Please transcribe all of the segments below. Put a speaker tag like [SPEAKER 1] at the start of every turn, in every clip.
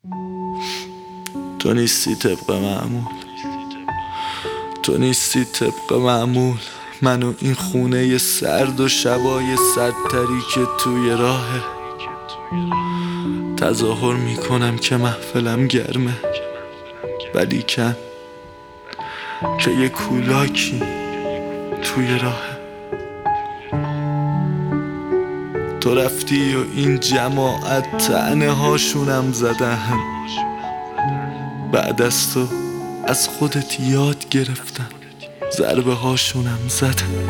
[SPEAKER 1] تو نیستی طبق معمول، تو نیستی طبق معمول. من و این خونه سرد و شبای سردتری که توی راهه، تظاهر میکنم که محفلم گرمه، ولیکن که یه کولاکی توی راهه. تو رفتی و این جماعت طعنه هاشونم زدن، بعد از تو از خودت یاد گرفتن، ضربه هاشونم زدن.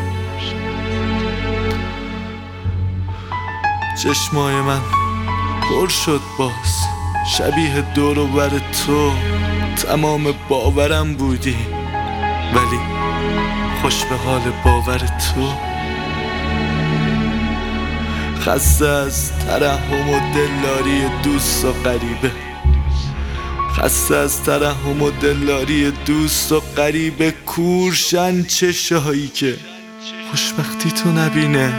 [SPEAKER 1] چشمای من پر شد باز، شبیه دور و بر تو، تمام باورم بودی، ولی خوش به حال باور تو. خسته از ترحم و دلداری دوست و غریبه، خسته از ترحم و دلداری دوست و غریبه. کورشن چشایی که خوشبختی تو نبینه،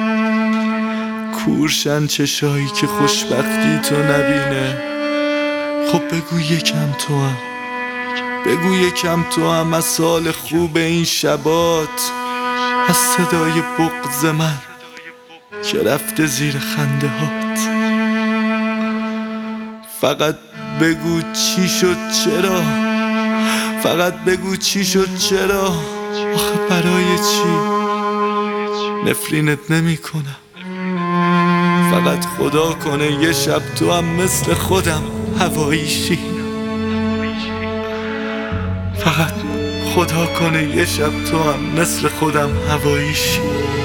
[SPEAKER 1] کورشن چشایی که خوشبختی تو نبینه. خب بگو یکم تو هم، بگو یکم تو هم از حال خوب این شبات، از صدای بغض من که رفته زیر خنده هات. فقط بگو چی شد چرا، فقط بگو چی شد چرا، آخه برای چی نفرینت نمی کنم. فقط خدا کنه یه شب تو هم مثل خودم هواییشی، فقط خدا کنه یه شب تو هم مثل خودم هواییشی.